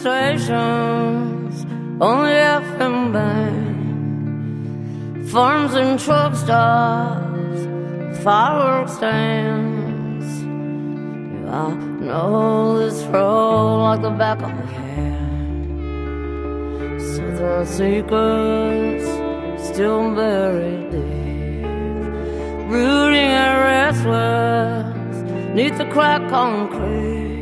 stations on the FM band, farms and truck stops, fireworks stands. Yeah, I know this road like the back of my hand. Southern secrets still buried deep, rooting and restless neath the cracked concrete.